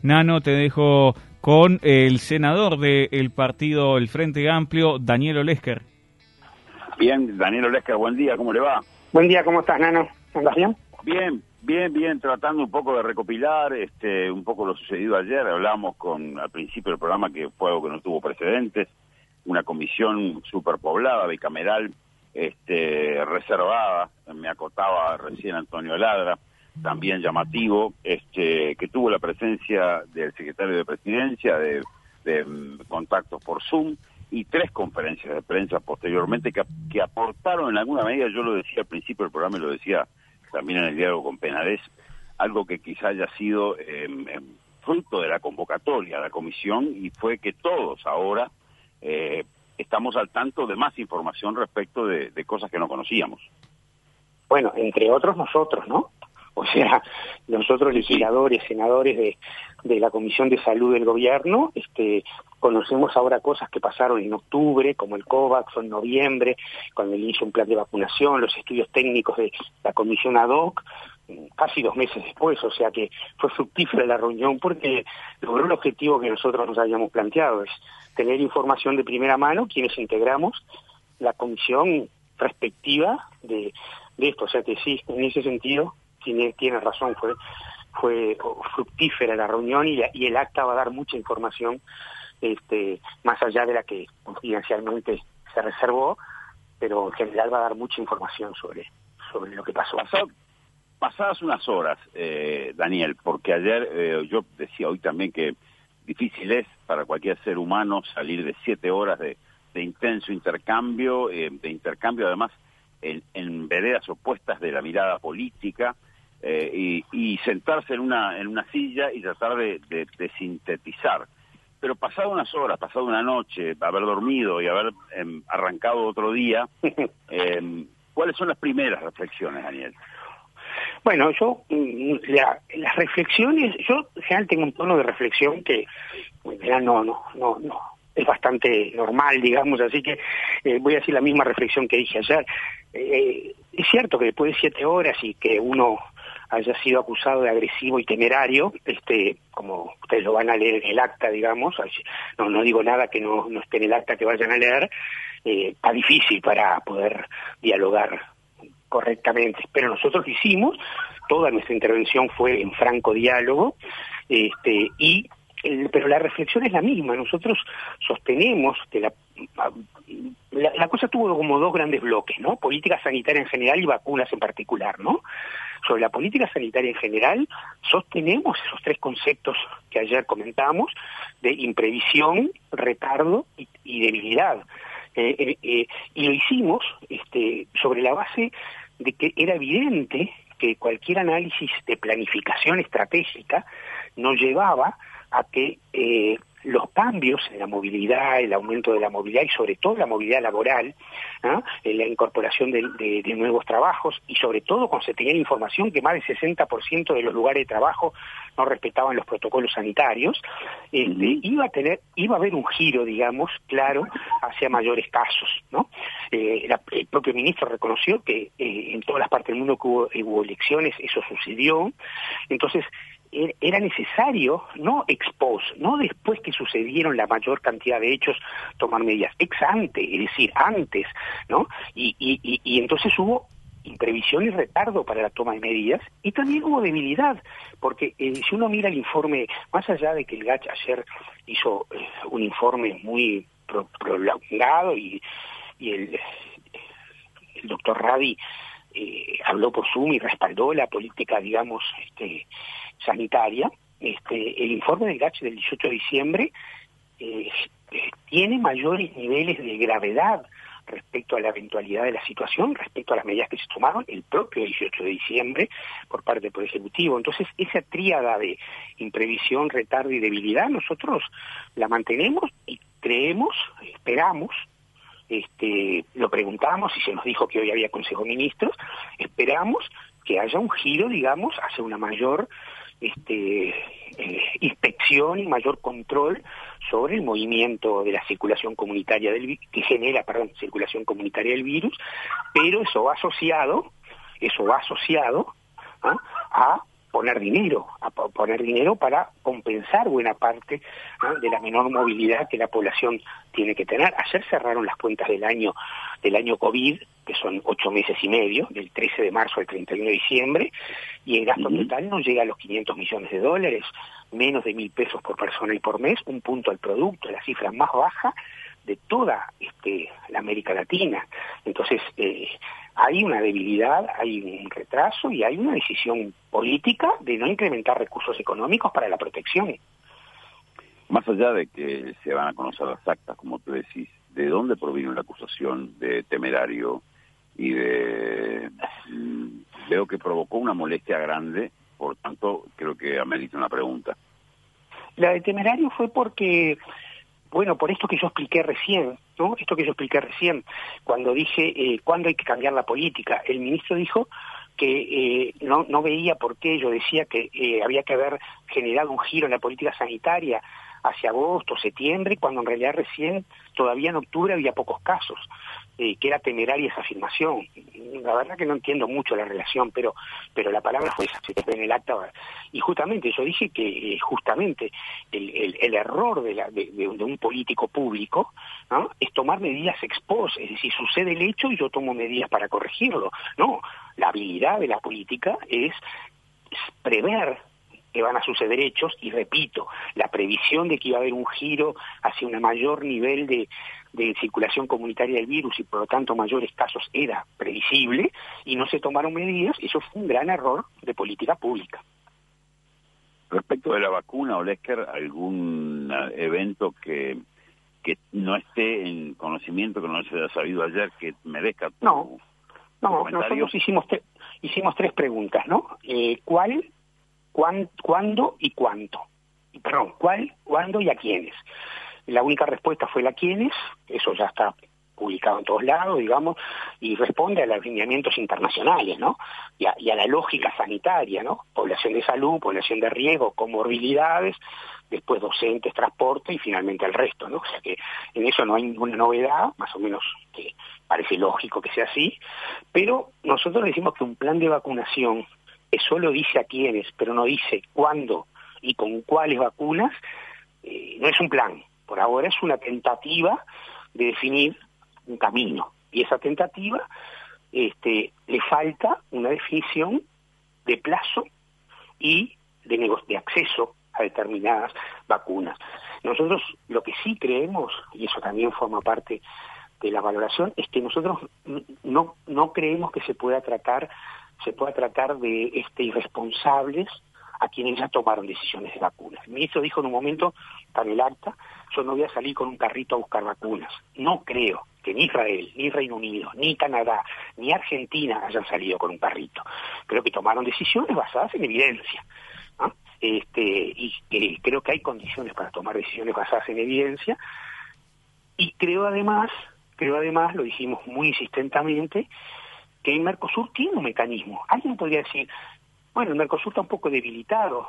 Nano, te dejo con el senador del partido El Frente Amplio, Daniel Olesker. Bien, Daniel Olesker, buen día, ¿cómo le va? Buen día, ¿cómo estás, Nano? ¿Andas bien? Bien, tratando un poco de recopilar un poco lo sucedido ayer. Hablamos al principio del programa que fue algo que no tuvo precedentes, una comisión superpoblada, bicameral, reservada, me acotaba recién Antonio Ladra, también llamativo, que tuvo la presencia del secretario de Presidencia, de contactos por Zoom, y 3 conferencias de prensa posteriormente que aportaron en alguna medida, yo lo decía al principio del programa y lo decía también en el diálogo con Penades, algo que quizá haya sido fruto de la convocatoria a la comisión, y fue que todos ahora estamos al tanto de más información respecto de cosas que no conocíamos. Bueno, entre otros nosotros, ¿no? O sea, nosotros legisladores, senadores de la Comisión de Salud del Gobierno, conocemos ahora cosas que pasaron en octubre, como el COVAX, o en noviembre, cuando él hizo un plan de vacunación, los estudios técnicos de la Comisión ad hoc, casi 2 meses después, o sea que fue fructífera la reunión porque logró el objetivo que nosotros nos habíamos planteado, es tener información de primera mano, quienes integramos la comisión respectiva de esto, o sea que sí, en ese sentido tiene razón, fue fructífera la reunión y el acta va a dar mucha información, más allá de la que confidencialmente se reservó, pero en general va a dar mucha información sobre lo que pasó. Pasadas unas horas, Daniel, porque ayer yo decía hoy también que difícil es para cualquier ser humano salir de 7 horas de intenso intercambio, además en veredas opuestas de la mirada política, y sentarse en una silla y tratar de sintetizar. Pero pasado unas horas, pasado una noche, haber dormido y haber arrancado otro día, ¿cuáles son las primeras reflexiones, Daniel? Bueno, las reflexiones, yo en general tengo un tono de reflexión que en general no es bastante normal, digamos, así que voy a decir la misma reflexión que dije ayer. Es cierto que después de 7 horas y que uno haya sido acusado de agresivo y temerario, como ustedes lo van a leer en el acta, digamos, no digo nada que no esté en el acta que vayan a leer, está difícil para poder dialogar correctamente, pero nosotros lo hicimos, toda nuestra intervención fue en franco diálogo, pero la reflexión es la misma. Nosotros sostenemos que la cosa tuvo como 2 grandes bloques, ¿no? Política sanitaria en general y vacunas en particular, ¿no? Sobre la política sanitaria en general, sostenemos esos 3 conceptos que ayer comentamos, de imprevisión, retardo y debilidad. Y lo hicimos sobre la base de que era evidente que cualquier análisis de planificación estratégica nos llevaba a que los cambios en la movilidad, el aumento de la movilidad y sobre todo la movilidad laboral, ¿no? La incorporación de nuevos trabajos y sobre todo cuando se tenía información que más del 60% de los lugares de trabajo no respetaban los protocolos sanitarios, iba a haber un giro, digamos, claro, hacia mayores casos, ¿no? El propio ministro reconoció que en todas las partes del mundo que hubo elecciones, eso sucedió. Entonces era necesario, no ex post, no después que sucedieron la mayor cantidad de hechos, tomar medidas, ex ante, es decir, antes, ¿no? Y entonces hubo imprevisión y retardo para la toma de medidas, y también hubo debilidad, porque si uno mira el informe, más allá de que el GACH ayer hizo un informe muy prolongado y el doctor Radi habló por Zoom y respaldó la política, digamos, sanitaria, el informe del GACH del 18 de diciembre tiene mayores niveles de gravedad respecto a la eventualidad de la situación, respecto a las medidas que se tomaron el propio 18 de diciembre por parte del Poder Ejecutivo. Entonces, esa tríada de imprevisión, retardo y debilidad, nosotros la mantenemos y creemos, esperamos, lo preguntamos y se nos dijo que hoy había Consejo de Ministros, esperamos que haya un giro, digamos, hacia una mayor inspección y mayor control sobre el movimiento de la circulación comunitaria circulación comunitaria del virus, pero eso va asociado, ¿no? a poner dinero para compensar buena parte, ¿no?, de la menor movilidad que la población tiene que tener. Ayer cerraron las cuentas del año COVID, que son 8 meses y medio, del 13 de marzo al 31 de diciembre, y el gasto total no llega a los $500 millones, menos de 1.000 pesos por persona y por mes, un punto al producto, la cifra más baja de toda la América Latina. Entonces, hay una debilidad, hay un retraso y hay una decisión política de no incrementar recursos económicos para la protección. Más allá de que se van a conocer las actas, como tú decís, ¿de dónde provino la acusación de temerario y veo que provocó una molestia grande, por tanto, creo que amerita una pregunta? La de temerario fue porque, bueno, por esto que yo expliqué recién, ¿no? Esto que yo expliqué recién, cuando dije cuándo hay que cambiar la política. El ministro dijo que no veía por qué. Yo decía que había que haber generado un giro en la política sanitaria hacia agosto, septiembre, cuando en realidad recién, todavía en octubre, había pocos casos, que era temeraria esa afirmación. La verdad que no entiendo mucho la relación, pero la palabra fue esa, se ve en el acta. Y justamente yo dije que justamente el error de un político público, ¿no?, es tomar medidas ex post, es decir, sucede el hecho y yo tomo medidas para corregirlo. No, la habilidad de la política es prever que van a suceder hechos, y repito, la previsión de que iba a haber un giro hacia un mayor nivel de circulación comunitaria del virus y por lo tanto mayores casos era previsible y no se tomaron medidas. Eso fue un gran error de política pública. Respecto de la vacuna, Olesker, ¿algún evento que no esté en conocimiento, que no se haya sabido ayer, que merezca tu comentario? Nosotros hicimos 3 preguntas, ¿no? ¿Cuál? ¿Cuándo y cuánto? Perdón, ¿cuál, cuándo y a quiénes? La única respuesta fue la quiénes, eso ya está publicado en todos lados, digamos, y responde a los lineamientos internacionales, ¿no? Y a la lógica sanitaria, ¿no? Población de salud, población de riesgo, comorbilidades, después docentes, transporte y finalmente el resto, ¿no? O sea que en eso no hay ninguna novedad, más o menos que parece lógico que sea así, pero nosotros decimos que un plan de vacunación que solo dice a quiénes, pero no dice cuándo y con cuáles vacunas, no es un plan. Por ahora es una tentativa de definir un camino. Y esa tentativa le falta una definición de plazo y de acceso a determinadas vacunas. Nosotros lo que sí creemos, y eso también forma parte de la valoración, es que nosotros no creemos que se pueda tratar de irresponsables a quienes ya tomaron decisiones de vacunas. El ministro dijo en un momento, en el acta, yo no voy a salir con un carrito a buscar vacunas. No creo que ni Israel, ni Reino Unido, ni Canadá, ni Argentina hayan salido con un carrito. Creo que tomaron decisiones basadas en evidencia, ¿no? Y creo que hay condiciones para tomar decisiones basadas en evidencia. Y creo además, lo dijimos muy insistentemente, que el Mercosur tiene un mecanismo. Alguien podría decir, bueno, el Mercosur está un poco debilitado,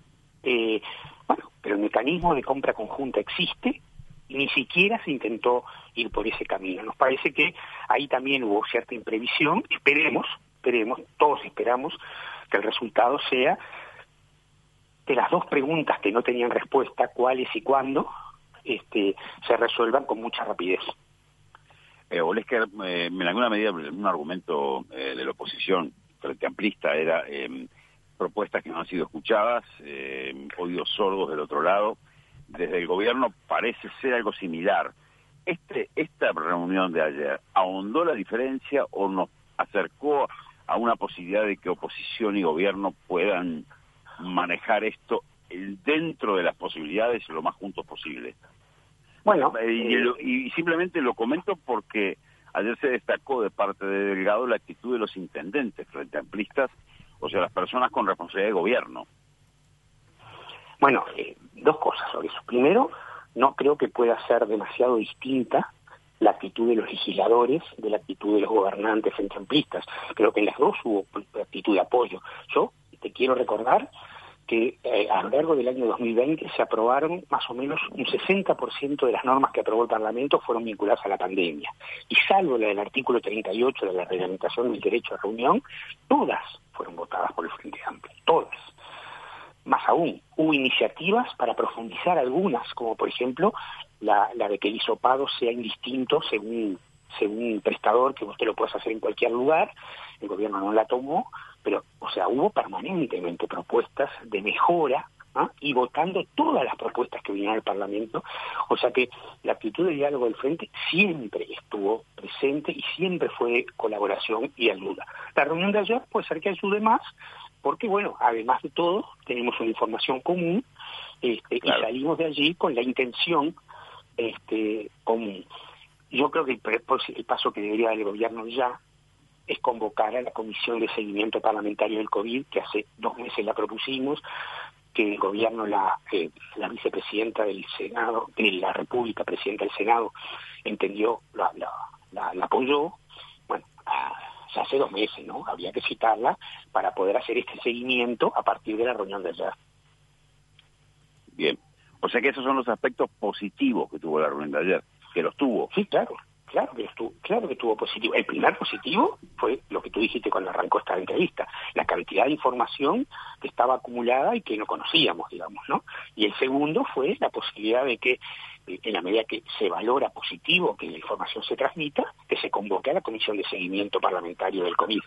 pero el mecanismo de compra conjunta existe y ni siquiera se intentó ir por ese camino. Nos parece que ahí también hubo cierta imprevisión. Esperemos, todos esperamos que el resultado sea que las 2 preguntas que no tenían respuesta, cuáles y cuándo, se resuelvan con mucha rapidez. Olesker, en alguna medida un argumento de la oposición frente amplista era propuestas que no han sido escuchadas, oídos sordos del otro lado. Desde el gobierno parece ser algo similar. ¿Esta reunión de ayer ahondó la diferencia o nos acercó a una posibilidad de que oposición y gobierno puedan manejar esto dentro de las posibilidades lo más juntos posible? Bueno, y simplemente lo comento porque ayer se destacó de parte de Delgado la actitud de los intendentes frente a amplistas, o sea, las personas con responsabilidad de gobierno. Bueno, 2 cosas sobre eso. Primero, no creo que pueda ser demasiado distinta la actitud de los legisladores de la actitud de los gobernantes frente a amplistas. Creo que en las 2 hubo actitud de apoyo. Yo te quiero recordar que a lo largo del año 2020 se aprobaron más o menos un 60% de las normas que aprobó el Parlamento fueron vinculadas a la pandemia. Y salvo la del artículo 38 de la reglamentación del derecho a reunión, todas fueron votadas por el Frente Amplio, todas. Más aún, hubo iniciativas para profundizar algunas, como por ejemplo la de que el hisopado sea indistinto según prestador, que usted lo puede hacer en cualquier lugar. El gobierno no la tomó, pero, o sea, hubo permanentemente propuestas de mejora, ¿ah? Y votando todas las propuestas que vinieron al Parlamento, o sea que la actitud de diálogo del Frente siempre estuvo presente y siempre fue de colaboración y ayuda. La reunión de ayer puede ser que ayude más, porque, bueno, además de todo, tenemos una información común, claro, y salimos de allí con la intención común. Yo creo que el paso que debería dar el gobierno ya es convocar a la Comisión de Seguimiento Parlamentario del COVID, que hace 2 meses la propusimos, que el gobierno, la vicepresidenta del Senado, de la República, presidenta del Senado, entendió, la apoyó. Bueno, ya hace 2 meses, ¿no? Habría que citarla para poder hacer este seguimiento a partir de la reunión de ayer. Bien. O sea que esos son los aspectos positivos que tuvo la reunión de ayer, que los tuvo. Sí, claro que tuvo positivo. El primer positivo fue lo que tú dijiste cuando arrancó esta entrevista, la cantidad de información que estaba acumulada y que no conocíamos, digamos, ¿no? Y el segundo fue la posibilidad de que, en la medida que se valora positivo que la información se transmita, que se convoque a la Comisión de Seguimiento Parlamentario del COVID.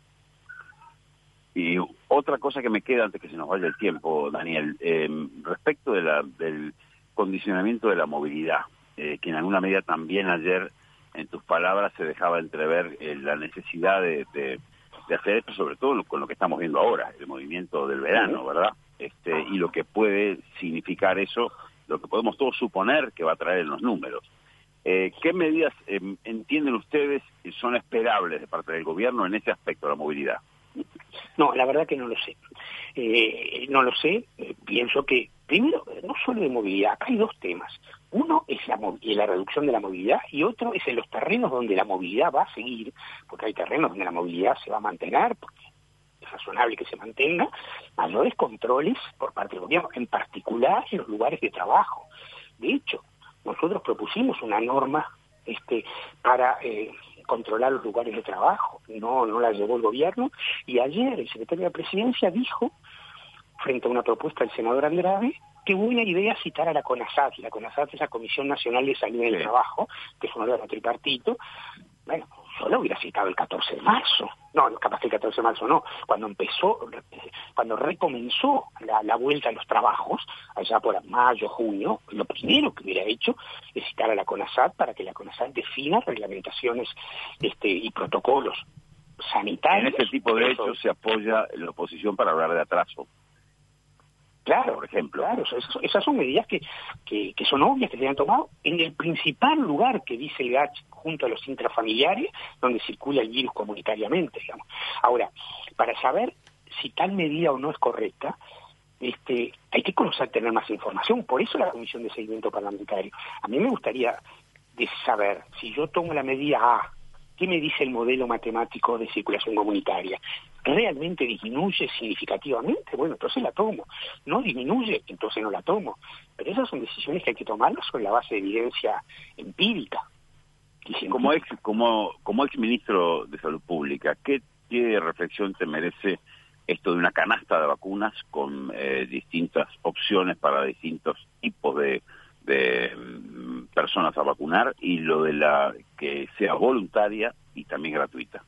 Y otra cosa que me queda antes que se nos vaya el tiempo, Daniel, respecto del condicionamiento de la movilidad, que en alguna medida también ayer en tus palabras se dejaba entrever la necesidad de hacer esto, sobre todo con lo que estamos viendo ahora, el movimiento del verano, ¿verdad? Y lo que puede significar eso, lo que podemos todos suponer que va a traer en los números. ¿Qué medidas entienden ustedes son esperables de parte del gobierno en ese aspecto de la movilidad? No, la verdad que no lo sé. No lo sé. Pienso que, primero, no solo de movilidad, acá hay 2 temas. Uno es la reducción de la movilidad y otro es en los terrenos donde la movilidad va a seguir, porque hay terrenos donde la movilidad se va a mantener, porque es razonable que se mantenga, mayores controles por parte del gobierno, en particular en los lugares de trabajo. De hecho, nosotros propusimos una norma para controlar los lugares de trabajo, no la llevó el gobierno, y ayer el secretario de la Presidencia dijo, frente a una propuesta del senador Andrade, que buena idea citar a la CONASAT, y la CONASAT es la Comisión Nacional de Salud del Trabajo, que es un órgano tripartito. Bueno, yo lo hubiera citado el 14 de marzo, no, capaz que el 14 de marzo no, cuando recomenzó la vuelta a los trabajos, allá por mayo, junio, lo primero que hubiera hecho es citar a la CONASAT para que la CONASAT defina reglamentaciones y protocolos sanitarios. En ese tipo de hechos se apoya la oposición para hablar de atraso. Claro, por ejemplo. Claro, esas son medidas que son obvias, que se han tomado en el principal lugar que dice el GACH, junto a los intrafamiliares, donde circula el virus comunitariamente, digamos. Ahora, para saber si tal medida o no es correcta, hay que conocer, tener más información. Por eso la Comisión de Seguimiento Parlamentario. A mí me gustaría saber, si yo tomo la medida A, ¿qué me dice el modelo matemático de circulación comunitaria? ¿Realmente disminuye significativamente? Bueno, entonces la tomo. ¿No disminuye? Entonces no la tomo. Pero esas son decisiones que hay que tomarlas sobre la base de evidencia empírica. Como ex ministro de Salud Pública, ¿qué reflexión te merece esto de una canasta de vacunas con distintas opciones para distintos tipos de personas a vacunar, y lo de que sea voluntaria y también gratuita?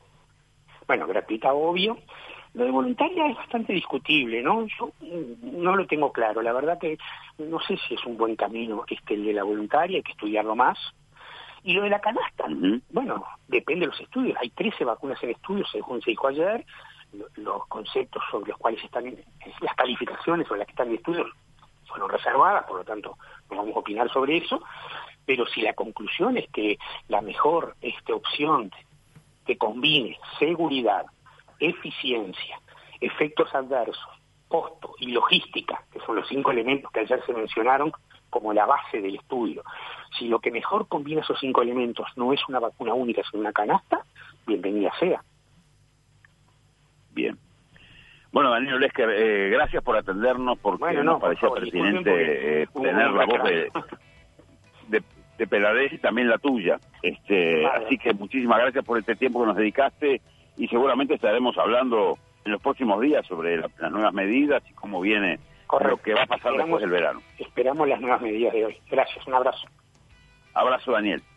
Bueno, gratuita, obvio. Lo de voluntaria es bastante discutible, ¿no? Yo no lo tengo claro. La verdad que no sé si es un buen camino el de la voluntaria, hay que estudiarlo más. Y lo de la canasta, bueno, depende de los estudios. Hay 13 vacunas en estudios, según se dijo ayer. Los conceptos sobre los cuales están, las calificaciones sobre las que están en estudios fueron reservadas, por lo tanto no vamos a opinar sobre eso. Pero si la conclusión es que la mejor opción que combine seguridad, eficiencia, efectos adversos, costo y logística, que son los 5 elementos que ayer se mencionaron como la base del estudio, si lo que mejor combina esos 5 elementos no es una vacuna única, sino una canasta, bienvenida sea. Bien. Bueno, Daniel Olesker, gracias por atendernos, porque nos parecía pertinente tener la voz de Peladez y también la tuya. Así que muchísimas gracias por este tiempo que nos dedicaste, y seguramente estaremos hablando en los próximos días sobre las nuevas medidas y cómo viene lo que va a pasar después del verano. Esperamos las nuevas medidas de hoy. Gracias, un abrazo. Abrazo, Daniel.